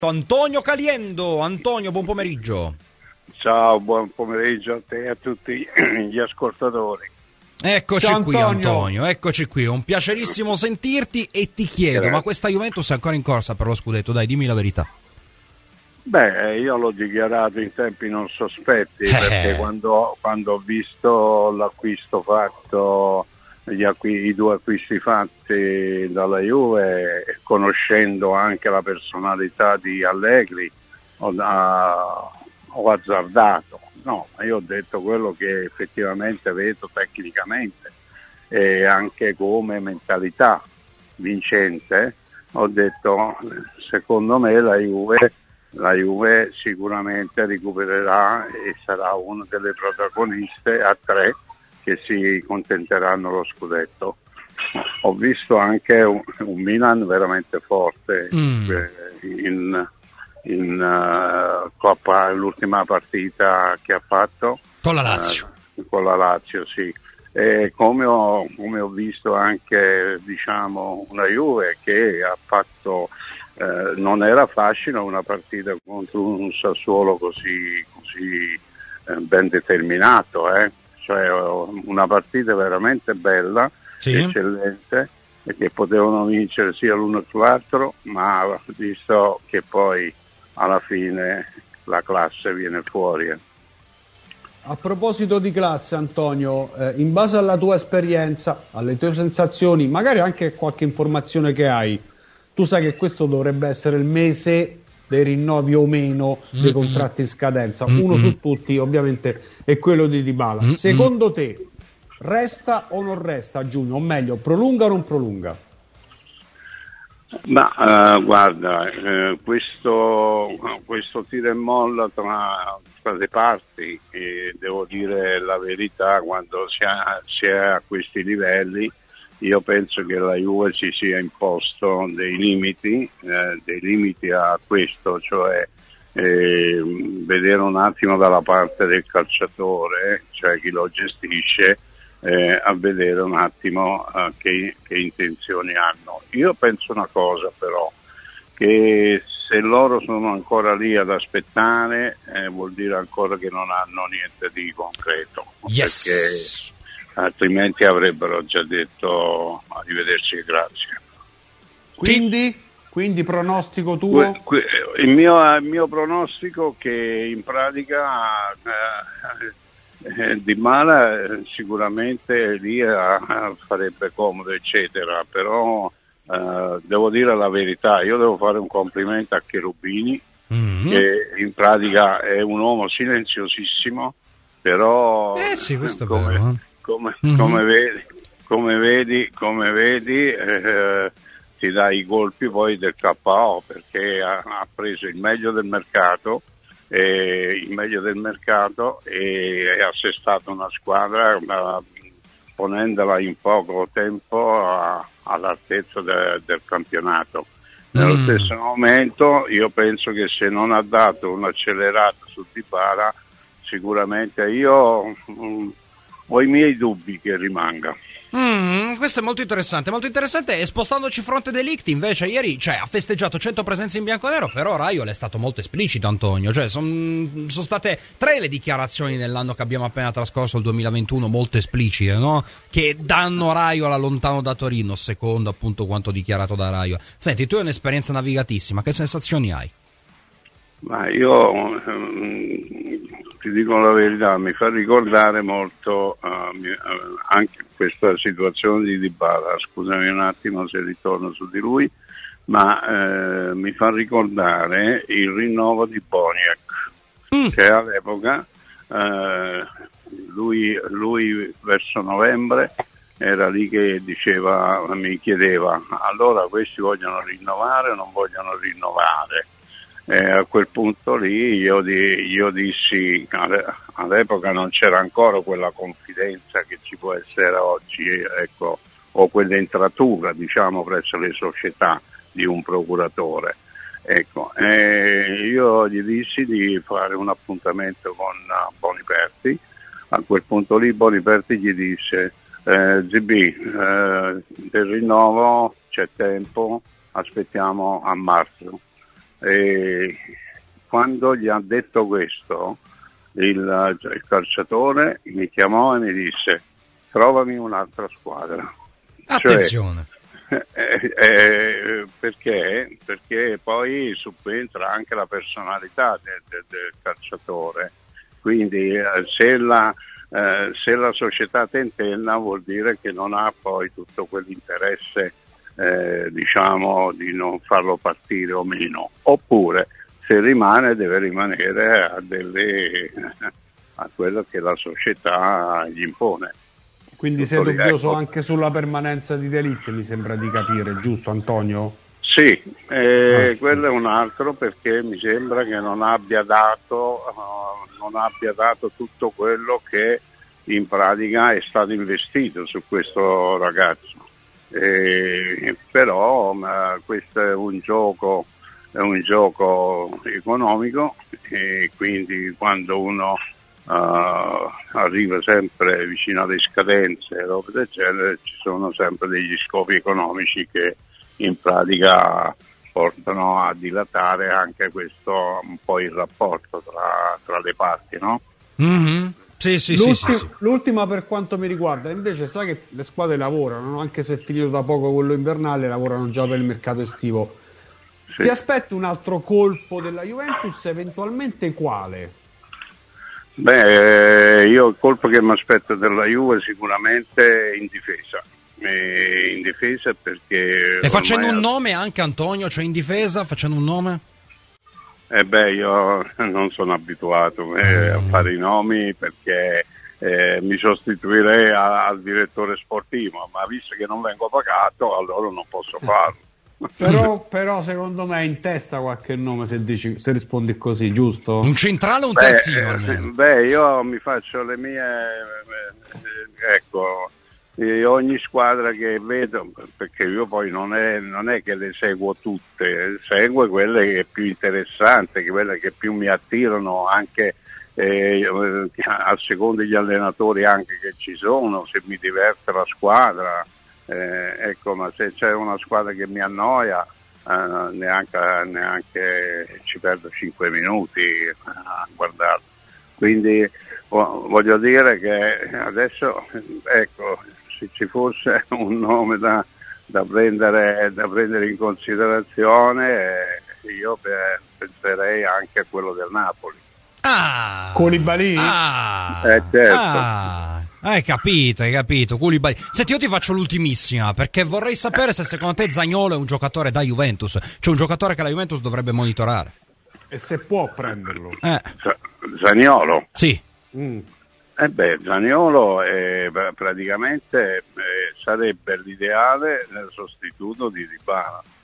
Antonio Caliendo. Antonio, buon pomeriggio. Ciao, buon pomeriggio a te e a tutti gli ascoltatori. Eccoci Ciao, qui Antonio, eccoci qui, un piacerissimo sentirti e ti chiedo, Grazie. ma questa Juventus è ancora in corsa per lo scudetto? Dai, dimmi la verità. Beh, io l'ho dichiarato in tempi non sospetti, perché quando ho visto l'acquisto fatto, i due acquisti fatti dalla Juve, conoscendo anche la personalità di Allegri, ho azzardato. No, io ho detto quello che effettivamente vedo tecnicamente e anche come mentalità vincente. Ho detto, secondo me la Juve sicuramente recupererà e sarà una delle protagoniste a tre che si contenteranno lo scudetto. Ho visto anche un Milan veramente forte in Coppa, l'ultima partita che ha fatto Con la Lazio. Con la Lazio, sì. E come ho visto anche, diciamo, una Juve che ha fatto, non era facile una partita contro un Sassuolo così ben determinato, cioè una partita veramente bella, sì, eccellente, e che potevano vincere sia l'uno che l'altro, ma visto che poi alla fine la classe viene fuori. A proposito di classe, Antonio, in base alla tua esperienza, alle tue sensazioni, magari anche qualche informazione che hai, tu sai che questo dovrebbe essere il mese dei rinnovi o meno dei contratti in scadenza. Uno su tutti ovviamente è quello di Dybala. Secondo te resta o non resta a giugno? O meglio, prolunga o non prolunga? Ma guarda, questo tira e molla tra le parti, e devo dire la verità, quando si è a questi livelli io penso che la Juve si sia imposto dei limiti a questo, cioè vedere un attimo dalla parte del calciatore, cioè chi lo gestisce, a vedere un attimo che intenzioni hanno. Io penso una cosa però, che se loro sono ancora lì ad aspettare vuol dire ancora che non hanno niente di concreto, perché altrimenti avrebbero già detto arrivederci e grazie. Quindi pronostico tuo? Il mio pronostico che in pratica Dybala sicuramente lì farebbe comodo eccetera, però devo dire la verità, io devo fare un complimento a Cherubini, che in pratica è un uomo silenziosissimo, però sì, questo è vero. come vedi ti dà i colpi poi del KO, perché ha preso il meglio del mercato e ha assestato una squadra ponendola in poco tempo all'altezza del campionato. Nello stesso momento io penso che se non ha dato un'accelerata su Dybala, sicuramente io ho i miei dubbi che rimanga. Questo è molto interessante. E spostandoci fronte delitti, invece ieri ha festeggiato 100 presenze in bianconero, però Raiola è stato molto esplicito, Antonio, cioè sono state 3 le dichiarazioni nell'anno che abbiamo appena trascorso, il 2021, molto esplicite, no? Che danno Raiola lontano da Torino, secondo appunto quanto dichiarato da Raiola. Senti, tu hai un'esperienza navigatissima, che sensazioni hai? Ma io ti dico la verità, mi fa ricordare molto anche questa situazione di Dybala, scusami un attimo se ritorno su di lui, ma mi fa ricordare il rinnovo di Boniek, che all'epoca lui verso novembre era lì che mi chiedeva, allora questi vogliono rinnovare o non vogliono rinnovare? A quel punto lì io dissi, all'epoca non c'era ancora quella confidenza che ci può essere oggi, ecco, o quell'entratura, diciamo, presso le società di un procuratore. Ecco, io gli dissi di fare un appuntamento con Boniperti. A quel punto lì Boniperti gli disse, del rinnovo c'è tempo, aspettiamo a marzo. E quando gli ha detto questo, il calciatore mi chiamò e mi disse: trovami un'altra squadra. Attenzione. Perché? Perché poi subentra anche la personalità del calciatore, quindi se la società tentenna vuol dire che non ha poi tutto quell'interesse diciamo di non farlo partire o meno, oppure se rimane deve rimanere a quello che la società gli impone. Quindi sei dubbioso anche sulla permanenza di De Ligt, mi sembra di capire, giusto Antonio? Sì, quello è un altro, perché mi sembra che non abbia dato tutto quello che in pratica è stato investito su questo ragazzo. Però questo è un gioco economico, e quindi quando uno arriva sempre vicino alle scadenze e robe del genere, ci sono sempre degli scopi economici che in pratica portano a dilatare anche questo un po' il rapporto tra le parti, no? Mm-hmm. Sì. L'ultima per quanto mi riguarda, invece, sai che le squadre lavorano, anche se è finito da poco quello invernale, lavorano già per il mercato estivo. Sì. Ti aspetti un altro colpo della Juventus, eventualmente quale? Beh, io il colpo che mi aspetto della Juve sicuramente in difesa. In difesa perché... E facendo un nome anche, Antonio, cioè in difesa, facendo un nome? Io non sono abituato a fare i nomi, perché mi sostituirei al direttore sportivo, ma visto che non vengo pagato, allora non posso farlo. Però secondo me è in testa qualche nome, se rispondi così, giusto? Un centrale o un terzino? Io mi faccio le mie... ecco... ogni squadra che vedo, perché io poi non è che le seguo tutte, seguo quelle che è più interessante, quelle che più mi attirano, anche a seconda degli allenatori anche che ci sono, se mi diverte la squadra, ecco, ma se c'è una squadra che mi annoia, neanche ci perdo 5 minuti a guardarla. Quindi voglio dire che adesso, ecco, se ci fosse un nome da prendere in considerazione, io penserei anche a quello del Napoli. Koulibaly? Certo. Hai capito, Koulibaly. Senti, io ti faccio l'ultimissima, perché vorrei sapere se secondo te Zaniolo è un giocatore da Juventus, cioè un giocatore che la Juventus dovrebbe monitorare. E se può prenderlo. Zaniolo? Sì. Zaniolo praticamente sarebbe l'ideale nel sostituto di Dybala.